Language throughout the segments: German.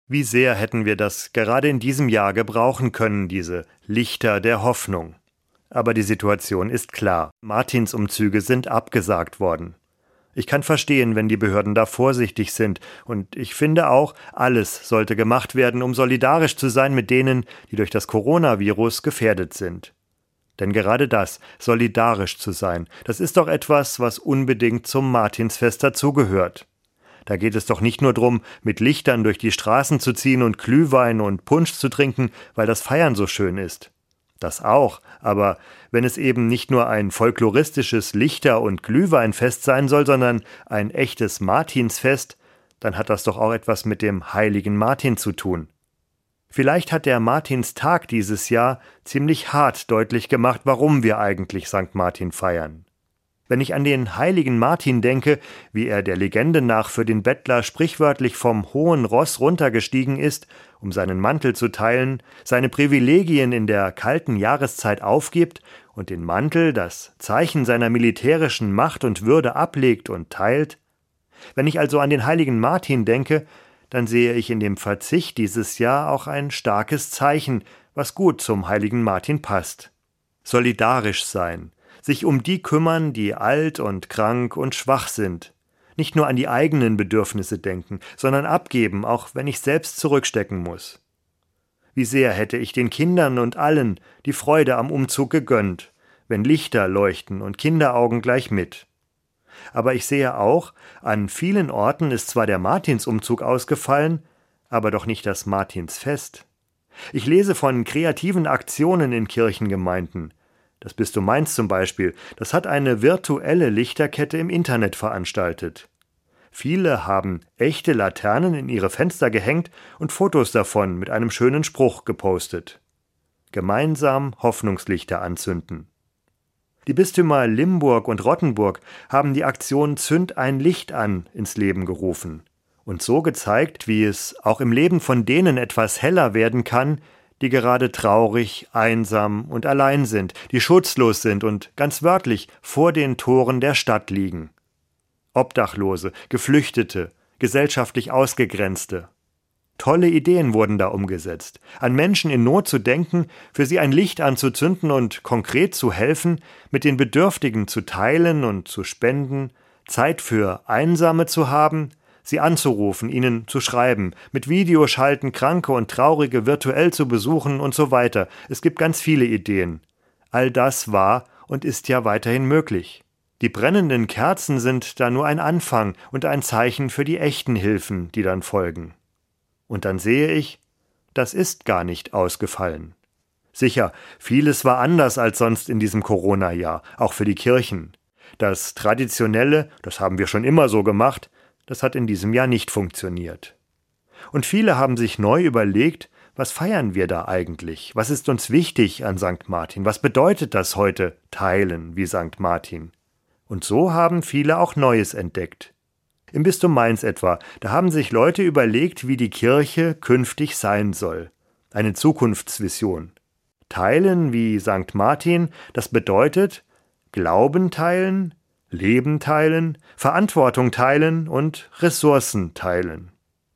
Wie sehr hätten wir das gerade in diesem Jahr gebrauchen können, diese Lichter der Hoffnung. Aber die Situation ist klar. Martinsumzüge sind abgesagt worden. Ich kann verstehen, wenn die Behörden da vorsichtig sind, und ich finde auch, alles sollte gemacht werden, um solidarisch zu sein mit denen, die durch das Coronavirus gefährdet sind. Denn gerade das, solidarisch zu sein, das ist doch etwas, was unbedingt zum Martinsfest dazugehört. Da geht es doch nicht nur darum, mit Lichtern durch die Straßen zu ziehen und Glühwein und Punsch zu trinken, weil das Feiern so schön ist. Das auch, aber wenn es eben nicht nur ein folkloristisches Lichter- und Glühweinfest sein soll, sondern ein echtes Martinsfest, dann hat das doch auch etwas mit dem heiligen Martin zu tun. Vielleicht hat der Martinstag dieses Jahr ziemlich hart deutlich gemacht, warum wir eigentlich St. Martin feiern. Wenn ich an den heiligen Martin denke, wie er der Legende nach für den Bettler sprichwörtlich vom hohen Ross runtergestiegen ist, um seinen Mantel zu teilen, seine Privilegien in der kalten Jahreszeit aufgibt und den Mantel, das Zeichen seiner militärischen Macht und Würde, ablegt und teilt. Wenn ich also an den heiligen Martin denke, dann sehe ich in dem Verzicht dieses Jahr auch ein starkes Zeichen, was gut zum heiligen Martin passt. Solidarisch sein. Sich um die kümmern, die alt und krank und schwach sind. Nicht nur an die eigenen Bedürfnisse denken, sondern abgeben, auch wenn ich selbst zurückstecken muss. Wie sehr hätte ich den Kindern und allen die Freude am Umzug gegönnt, wenn Lichter leuchten und Kinderaugen gleich mit. Aber ich sehe auch, an vielen Orten ist zwar der Martinsumzug ausgefallen, aber doch nicht das Martinsfest. Ich lese von kreativen Aktionen in Kirchengemeinden. Das Bistum Mainz zum Beispiel, das hat eine virtuelle Lichterkette im Internet veranstaltet. Viele haben echte Laternen in ihre Fenster gehängt und Fotos davon mit einem schönen Spruch gepostet. Gemeinsam Hoffnungslichter anzünden. Die Bistümer Limburg und Rottenburg haben die Aktion Zünd ein Licht an ins Leben gerufen und so gezeigt, wie es auch im Leben von denen etwas heller werden kann, die gerade traurig, einsam und allein sind, die schutzlos sind und ganz wörtlich vor den Toren der Stadt liegen. Obdachlose, Geflüchtete, gesellschaftlich Ausgegrenzte. Tolle Ideen wurden da umgesetzt. An Menschen in Not zu denken, für sie ein Licht anzuzünden und konkret zu helfen, mit den Bedürftigen zu teilen und zu spenden, Zeit für Einsame zu haben, sie anzurufen, ihnen zu schreiben, mit Videoschalten Kranke und Traurige virtuell zu besuchen und so weiter. Es gibt ganz viele Ideen. All das war und ist ja weiterhin möglich. Die brennenden Kerzen sind da nur ein Anfang und ein Zeichen für die echten Hilfen, die dann folgen. Und dann sehe ich, das ist gar nicht ausgefallen. Sicher, vieles war anders als sonst in diesem Corona-Jahr, auch für die Kirchen. Das Traditionelle, das haben wir schon immer so gemacht, das hat in diesem Jahr nicht funktioniert. Und viele haben sich neu überlegt, was feiern wir da eigentlich? Was ist uns wichtig an St. Martin? Was bedeutet das heute, teilen wie St. Martin? Und so haben viele auch Neues entdeckt. Im Bistum Mainz etwa, da haben sich Leute überlegt, wie die Kirche künftig sein soll. Eine Zukunftsvision. Teilen wie St. Martin, das bedeutet Glauben teilen, Leben teilen, Verantwortung teilen und Ressourcen teilen.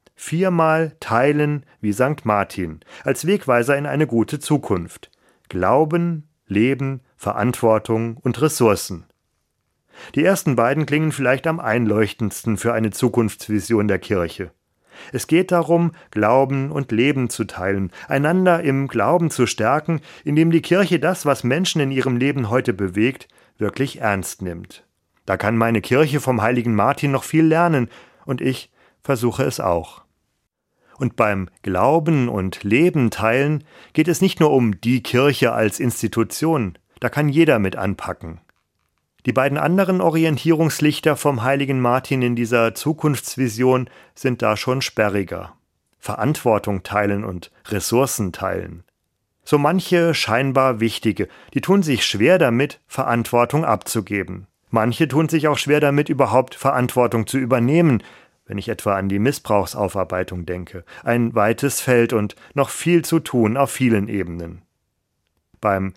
4-mal teilen wie St. Martin, als Wegweiser in eine gute Zukunft. Glauben, Leben, Verantwortung und Ressourcen. Die ersten beiden klingen vielleicht am einleuchtendsten für eine Zukunftsvision der Kirche. Es geht darum, Glauben und Leben zu teilen, einander im Glauben zu stärken, indem die Kirche das, was Menschen in ihrem Leben heute bewegt, wirklich ernst nimmt. Da kann meine Kirche vom heiligen Martin noch viel lernen, und ich versuche es auch. Und beim Glauben und Leben teilen geht es nicht nur um die Kirche als Institution, da kann jeder mit anpacken. Die beiden anderen Orientierungslichter vom heiligen Martin in dieser Zukunftsvision sind da schon sperriger. Verantwortung teilen und Ressourcen teilen. So manche scheinbar wichtige, die tun sich schwer damit, Verantwortung abzugeben. Manche tun sich auch schwer damit, überhaupt Verantwortung zu übernehmen, wenn ich etwa an die Missbrauchsaufarbeitung denke. Ein weites Feld und noch viel zu tun auf vielen Ebenen. Beim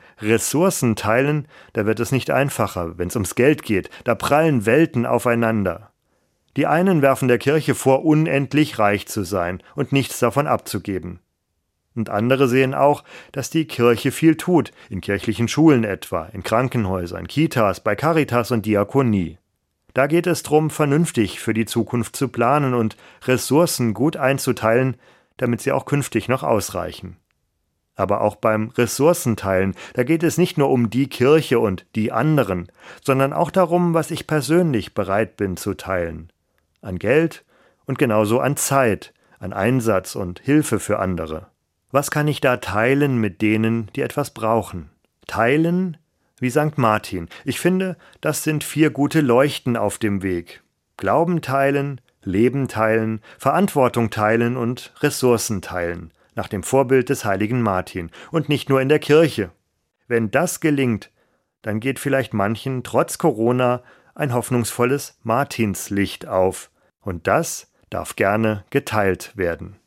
Ressourcenteilen, da wird es nicht einfacher, wenn es ums Geld geht, da prallen Welten aufeinander. Die einen werfen der Kirche vor, unendlich reich zu sein und nichts davon abzugeben. Und andere sehen auch, dass die Kirche viel tut, in kirchlichen Schulen etwa, in Krankenhäusern, Kitas, bei Caritas und Diakonie. Da geht es darum, vernünftig für die Zukunft zu planen und Ressourcen gut einzuteilen, damit sie auch künftig noch ausreichen. Aber auch beim Ressourcenteilen, da geht es nicht nur um die Kirche und die anderen, sondern auch darum, was ich persönlich bereit bin zu teilen. An Geld und genauso an Zeit, an Einsatz und Hilfe für andere. Was kann ich da teilen mit denen, die etwas brauchen? Teilen wie St. Martin. Ich finde, das sind 4 gute Leuchten auf dem Weg. Glauben teilen, Leben teilen, Verantwortung teilen und Ressourcen teilen, nach dem Vorbild des heiligen Martin. Und nicht nur in der Kirche. Wenn das gelingt, dann geht vielleicht manchen trotz Corona ein hoffnungsvolles Martinslicht auf. Und das darf gerne geteilt werden.